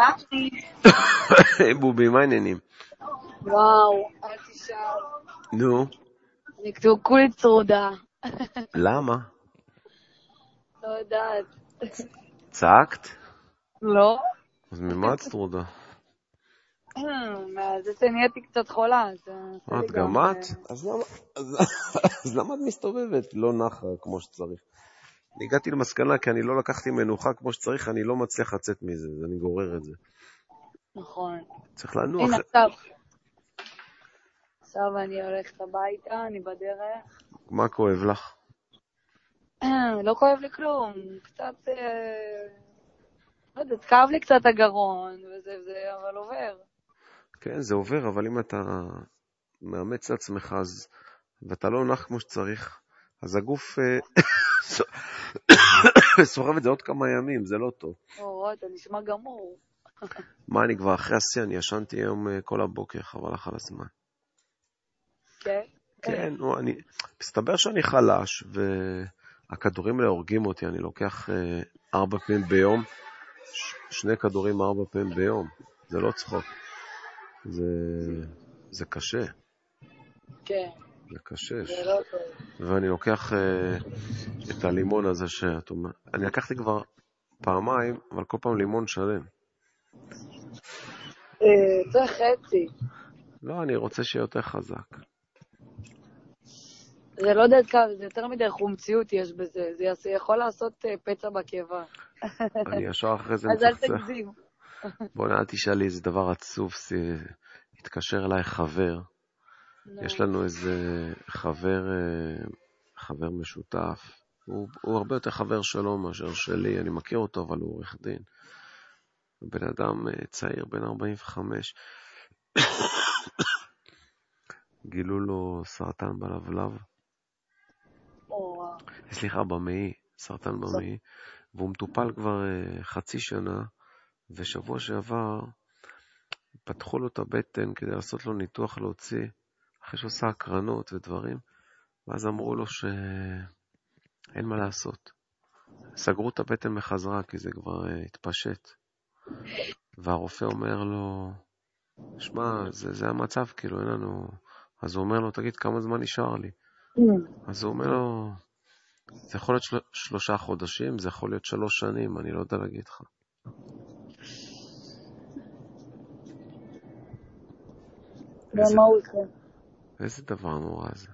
היי בובי, מה העניינים? וואו, אל תשאל. נו, נקטו כולי צרודה. למה? לא יודעת. צעקת? לא? אז ממה את טרודה? זה שנהייתי קצת חולה. את גם את? אז למה את מסתובבת? לא נחה כמו שצריך. אני הגעתי למסקנה כי אני לא לקחתי מנוחה כמו שצריך, אני לא מצליח לצאת מזה, אני גורר את זה. נכון. צריך לנוח. הנה, עכשיו אני הולכת הביתה, אני בדרך. מה כואב לך? לא כואב לי כלום. קצת, לא יודעת, כאב לי קצת הגרון, וזה, אבל עובר. כן, זה עובר, אבל אם אתה מאמץ לעצמך ואתה לא נח כמו שצריך, אז הגוף סוחב את זה עוד כמה ימים, זה לא טוב. אתה נשמע גמור. מה, אני כבר אחרי השיא, אני ישנתי היום כל הבוקר, חבל לך על הזמן. כן? כן, מסתבר שאני חלש, והכדורים האלה הורגים אותי, אני לוקח 4 פעמים ביום, 2 כדורים 4 פעמים ביום, זה לא צחוק, זה קשה. כן. זה קשה. זה לא טוב. ואני לוקח את הלימון הזה שאת אומרת, אני לקחתי כבר פעמיים, אבל כל פעם לימון שלם. צריך חצי. לא, אני רוצה שיהיה יותר חזק. זה לא יודעת כמה, זה יותר מדי חומציות יש בזה, זה יכול לעשות פצע בקיבה. אני ישר אחרי זה אז אל מצחצח. תגזים. בוא אל תשאלי, איזה דבר עצוב, התקשר אליי חבר, יש לנו איזה חבר משותף, הוא הרבה יותר חבר שלו מאשר שלי, אני מכיר אותו, אבל הוא עורך דין. בן אדם צעיר, בן 45, גילו לו סרטן בלבלב, סליחה, במעי, סרטן במעי, והוא מטופל כבר חצי שנה, ושבוע שעבר פתחו לו את הבטן כדי לעשות לו ניתוח להוציא, אחרי שעושה הקרנות ודברים, ואז אמרו לו שאין מה לעשות. סגרו את הבטן מחזרה כי זה כבר התפשט. והרופא אומר לו, שמע, זה המצב, כאילו אין לנו... אז הוא אומר לו, תגיד, כמה זמן נשאר לי? אז הוא אומר לו, זה יכול להיות 3 חודשים, זה יכול להיות 3 שנים, אני לא יודע להגיד לך. איזה דבר נורא זה.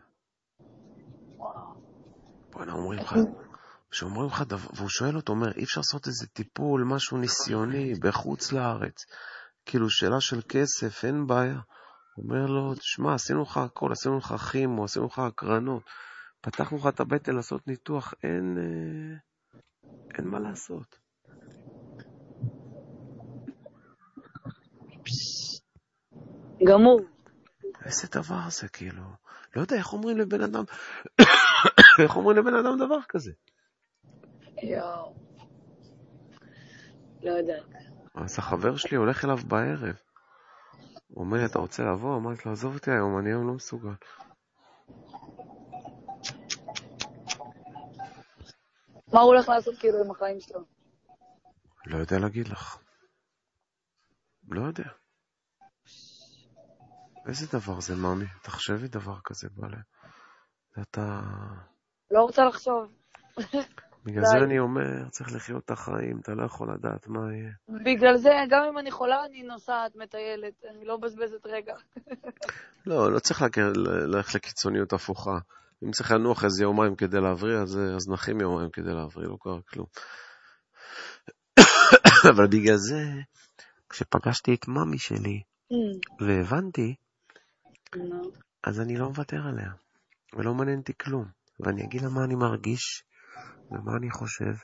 בוא'נה, שאומרים לך דבר, והוא שואל אותו, אומר, אי אפשר לעשות איזה טיפול, משהו ניסיוני, בחוץ לארץ, כאילו שאלה של כסף, אין בעיה. אומר לו, תשמע, עשינו לך הכל, עשינו לך כימו, עשינו לך הקרנות, פתחנו לך את הבטן לעשות ניתוח, אין מה לעשות. גמור. איזה דבר זה, כאילו, לא יודע, איך אומרים לבן אדם, איך אומרים לבן אדם דבר כזה? יואו. לא יודעת. אז החבר שלי הולך אליו בערב, הוא אומר לי, אתה רוצה לבוא? אמרתי לו, עזוב אותי היום, אני היום לא מסוגל. מה הוא הולך לעשות כאילו עם החיים שלו? לא יודע להגיד לך. לא יודע. איזה דבר זה, מאמי? תחשבי דבר כזה, בעלה. אתה... לא רוצה לחשוב. בגלל זה אני אומר, צריך לחיות את החיים, אתה לא יכול לדעת מה יהיה. בגלל זה, גם אם אני חולה, אני נוסעת, מטיילת, אני לא בזבזת רגע. לא צריך ללכת לקיצוניות הפוכה. אם צריך לנוח איזה יומיים כדי להבריא, אז נחים יומיים כדי להבריא, לא קרה כלום. אבל בגלל זה, כשפגשתי את ממי שלי, והבנתי, אז אני לא מוותר עליה, ולא מעניין אותי כלום. ואני אגיד לה מה אני מרגיש, ומה אני חושב,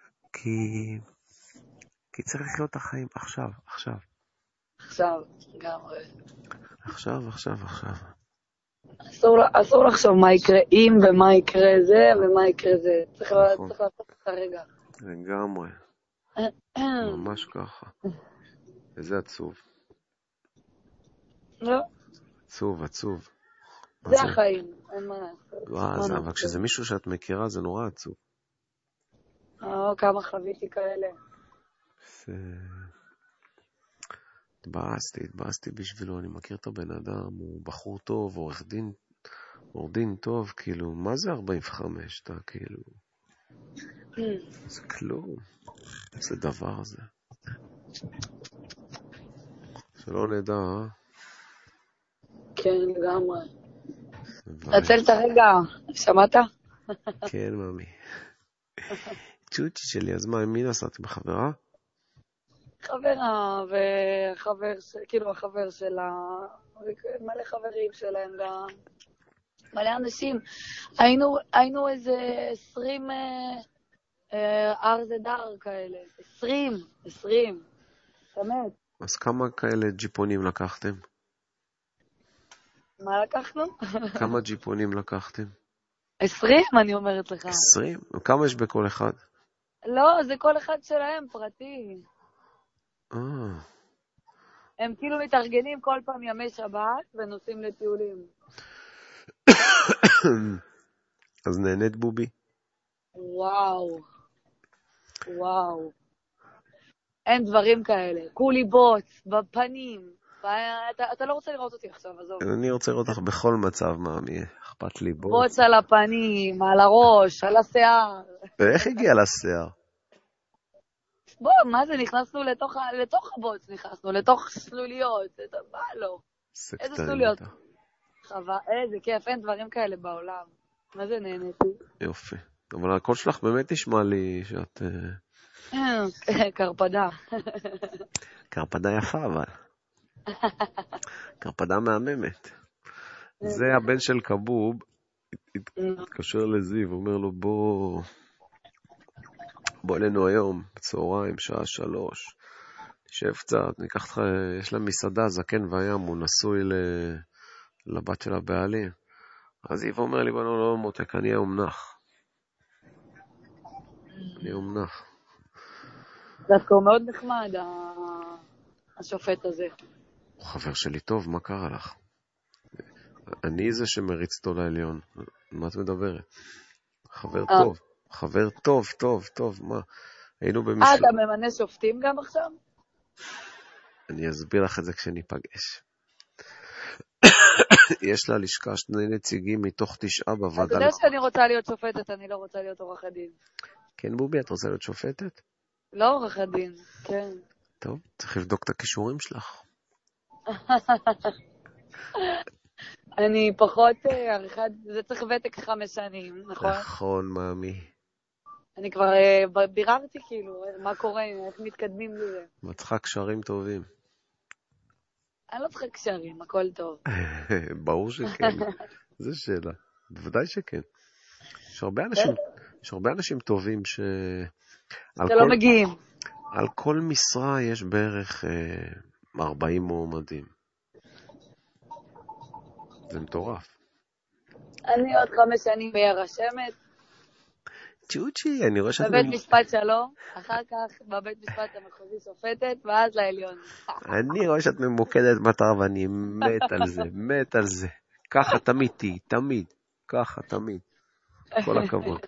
כי צריך לחיות את החיים עכשיו. עכשיו, גם. עכשיו. אסור לחשוב מה יקרה אם ומה יקרה זה ומה יקרה זה. צריך לעשות את הרגע. לגמרי. ממש ככה. איזה עצוב. לא. עצוב. זה החיים, אין מה לעשות. אבל כשזה מישהו שאת מכירה זה נורא עצוב. כמה חוויתי כאלה. התבאסתי בשבילו, אני מכיר את הבן אדם, הוא בחור טוב, עורך דין טוב, כאילו, מה זה 45? אתה כאילו, זה כלום, זה דבר זה. שלא נדע, כן, לגמרי. תצל את הרגע, שמעת? כן, ממי. צ'וצ'י שלי, אז מה, מי נסעתי בחברה? חברה, כאילו החבר שלה, מלא חברים שלהם גם, מלא אנשים. היינו איזה 20 ארזדר כאלה, 20, באמת. אז כמה כאלה ג'יפונים לקחתם? מה לקחנו? כמה ג'יפונים לקחתם? 20, אני אומרת לך. 20? וכמה יש בכל אחד? לא, זה כל אחד שלהם, פרטי. הם כאילו מתארגנים כל פעם ימי שבת ונוסעים לטיולים. אז נהנית בובי? וואו. אין דברים כאלה. כולי בוץ, בפנים. אתה לא רוצה לראות אותי עכשיו, עזוב. אני רוצה לראות אותך בכל מצב, מאמי. אכפת לי בוץ. בוץ על הפנים, על הראש, על השיער. ואיך הגיע לשיער? בוא, מה זה? נכנסנו לתוך הבוץ, לתוך סלוליות. מה לא? איזה סלוליות? איזה כיף, אין דברים כאלה בעולם. מה זה נהניתי? יופי. אבל הקול שלך באמת נשמע לי שאת... קרפדה. קרפדה יפה, אבל. קרפדה מהממת. זה הבן של קבוב, התקשר לזיו, אומר לו, בוא אלינו היום, בצהריים, שעה 3. תשב קצת, ניקח לך, יש לה מסעדה, זקן וים, הוא נשוי לבת של הבעלים. אז זיו אומר לי, בנו, לא מותק, אני אומנח. דווקא הוא מאוד נחמד, השופט הזה. הוא חבר שלי טוב, מה קרה לך? אני זה שמריץ אותו לעליון. מה את מדברת? חבר טוב. חבר טוב. מה? היינו במשלחת. אתה ממנה שופטים גם עכשיו? אני אסביר לך את זה כשניפגש. יש לה לשכה 2 נציגים מתוך 9 בוועדה. אתה יודע שאני רוצה להיות שופטת, אני לא רוצה להיות עורכת דין. כן, בובי, את רוצה להיות שופטת? לא עורכת דין, כן. טוב, צריך לבדוק את הכישורים שלך. אני פחות עריכת, זה צריך ותק 5 שנים, נכון? נכון, מאמי. אני כבר ביררתי כאילו, מה קורה, איך מתקדמים לזה. מצחה קשרים טובים. אני לא צריכה קשרים, הכל טוב. ברור שכן, זו שאלה. בוודאי שכן. יש הרבה אנשים טובים שלא מגיעים. על כל משרה יש בערך 40 מועמדים. זה מטורף. אני עוד 5 שנים אהיה רשמת. צ'וצ'י, אני רואה שאת... בבית משפט שלום, אחר כך בבית משפט המחוזי שופטת, ואז לעליון. אני רואה שאת ממוקדת מטרה, ואני מת על זה. ככה תמיד. ככה תמיד. כל הכבוד.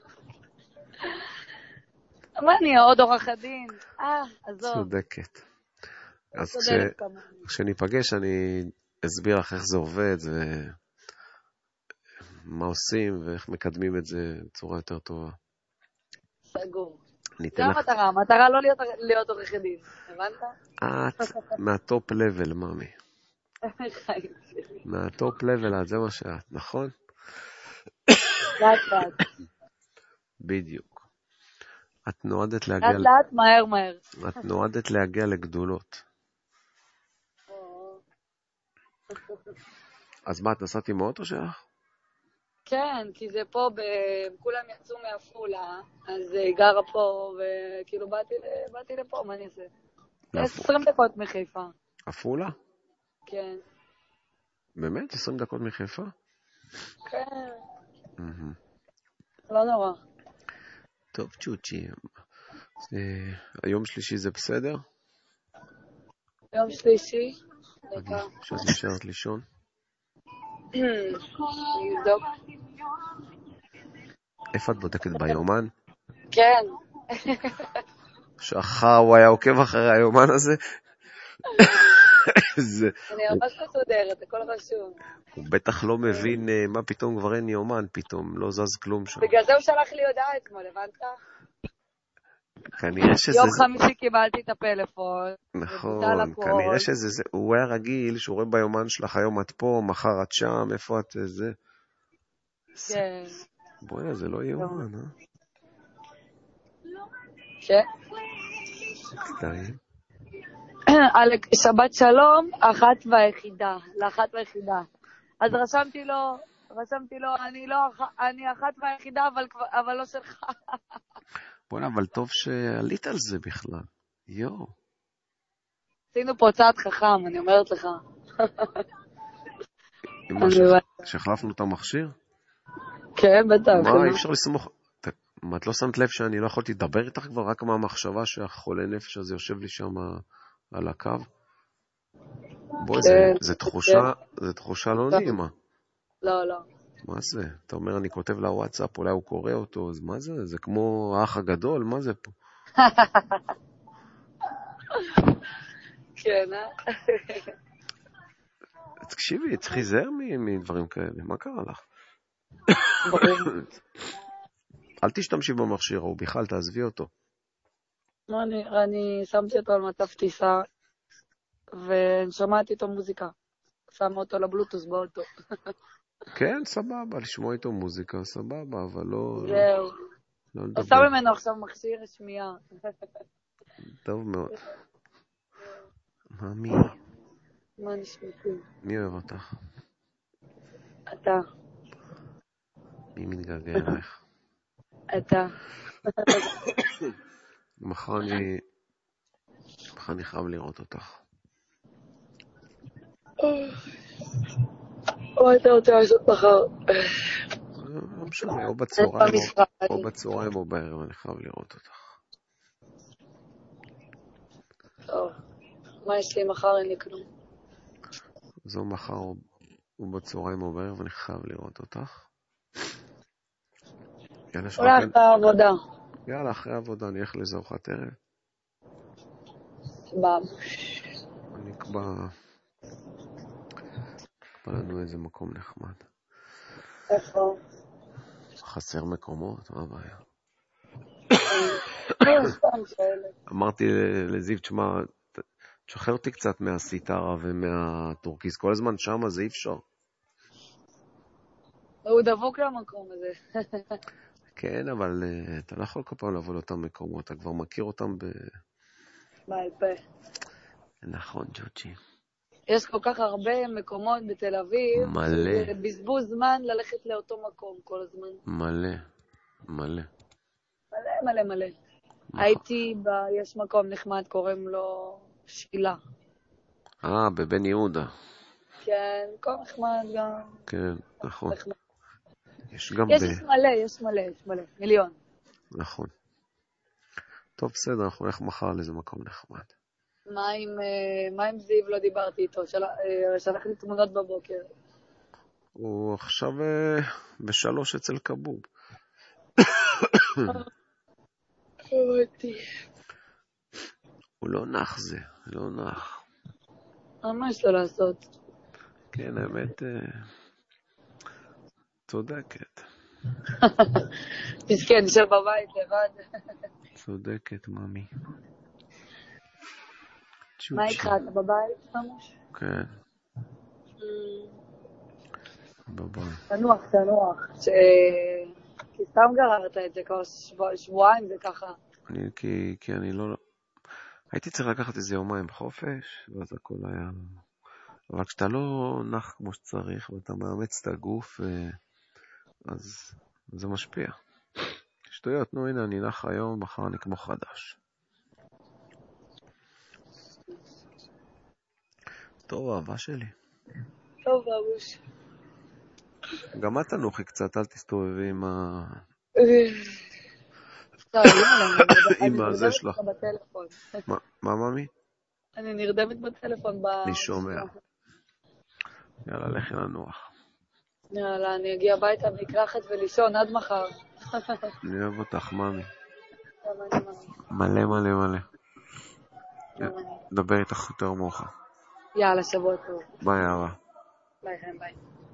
מה נהיה, עוד עורך הדין? עזוב. צודקת. אז כשניפגש אני אסביר לך איך זה עובד, ומה עושים, ואיך מקדמים את זה בצורה יותר טובה. סגור. זה המטרה לא להיות עורך דין, הבנת? את מהטופ לבל, מאמי. מהטופ לבל, זה מה שאת, נכון? לאט. בדיוק. את נועדת להגיע... לאט, מהר. את נועדת להגיע לגדולות. אז מה, את נסעת עם האוטו שלך? כן, כי זה פה, כולם יצאו מאפולה, אז היא גרה פה, וכאילו באתי לפה, מה אני אעשה? 20 דקות מחיפה. אפולה? כן. באמת? 20 דקות מחיפה? כן. לא נורא. טוב, צ'וצ'י. היום שלישי זה בסדר? יום שלישי? שאת נשארת לישון? נבדוק. איפה את בודקת ביומן? כן. הוא היה עוקב אחרי היומן הזה? אני ממש מסודרת, הכל רשום. הוא בטח לא מבין מה פתאום כבר אין יומן, פתאום לא זז כלום שם. בגלל זה הוא שלח לי הודעה אתמול, הבנת? כנראה שזה... יום חמישי קיבלתי את הפלאפון. נכון, כנראה שזה... הוא היה רגיל שהוא רואה ביומן שלך היום את פה, מחר את שם, איפה את זה. כן. בואי, זה לא יומן, אה? כן. קטעים. על שבת שלום, אחת והיחידה. אז רשמתי לו, אני אחת והיחידה, אבל לא שלך. בואי, אבל טוב שעלית על זה בכלל. יו. עשינו פה צעד חכם, אני אומרת לך. שהחלפנו את המכשיר? כן, בטח. מה, אי אפשר לסמוך... מה, את לא שמת לב שאני לא יכולתי לדבר איתך כבר רק מהמחשבה שהחולה נפש הזה יושב לי שם על הקו? בואי, זה תחושה לא נעימה. לא, לא. מה זה? אתה אומר, אני כותב לוואטסאפ, אולי הוא קורא אותו, אז מה זה? זה כמו האח הגדול, מה זה פה? כן, תקשיבי, צריך להיזהר מדברים כאלה, מה קרה לך? אל תשתמשי במכשיר, או בכלל תעזבי אותו. אני שמתי אותו על מצב טיסה, ושמעתי איתו מוזיקה. שמה אותו לבלוטוס באוטו. כן, סבבה, לשמוע איתו מוזיקה, סבבה, אבל לא... זהו. לא לדבר. עושה ממנו עכשיו מכשיר שמיעה. טוב מאוד. מי? מה נשמעתי? מי אוהב אותך? אתה. מי מתגעגע אלייך? אתה. מחר אני חייב לראות אותך. מה אתה רוצה לעשות מחר? לא משנה, או בצהריים או בערב, אני חייב לראות אותך. טוב, מה יש לי מחר? אין לי כלום. זו מחר או בצהריים או בערב, אני חייב לראות אותך. אולי אחרי העבודה. יאללה, אחרי העבודה, אני אלך לאיזה ארוחת ערב. אני אקבע לנו איזה מקום נחמד. איפה? חסר מקומות, מה הבעיה? אמרתי לזיו, תשמע, תשחרר אותי קצת מהסיטרה ומהטורקיס, כל הזמן שם, זה אי אפשר. הוא דבוק למקום הזה. כן, אבל אתה לא יכול כל פעם לבוא לאותם מקומות, אתה כבר מכיר אותם בעל פה. נכון, ג'וג'י. יש כל כך הרבה מקומות בתל אביב, מלא. שזה בזבוז זמן ללכת לאותו מקום כל הזמן. מלא. מלא. הייתי יש מקום נחמד, קוראים לו שילה. בבן יהודה. כן, מקום נחמד גם. כן, נכון. יש מלא, מיליון. נכון. טוב, בסדר, אנחנו נלך מחר לאיזה מקום נחמד. מה עם זיו? לא דיברתי איתו, שלח לי תמונות בבוקר. הוא עכשיו ב3 אצל קבוב. הוא לא נח זה, לא נח. מה יש לו לעשות? כן, האמת, צודקת. מסכן, נשאר בבית לבד. צודקת, ממי. מה איתך? אתה בבית, ממש? כן. בבית. תנוח. כי סתם גררת את זה כבר שבועיים זה ככה. כי אני לא... הייתי צריך לקחת איזה יומיים בחופש, ואז הכל היה... אבל כשאתה לא נח כמו שצריך, ואתה מאמץ את הגוף, אז זה משפיע. שטויות, נו הנה, אני נח היום, מחר אני כמו חדש. טוב, אהבה שלי. טוב, אבוש. גם את תנוחי קצת, אל תסתובבי עם עם הזה שלך. מה, ממי? אני נרדמת בטלפון. אני שומע. יאללה, לכי לנוח. יאללה, אני אגיע הביתה מקלחת ולישון עד מחר. אני אוהב אותך, ממי. מלא. דבר איתך יותר מאוחר. יאללה, שבוע טוב. ביי, אהבה. ביי, חן, ביי.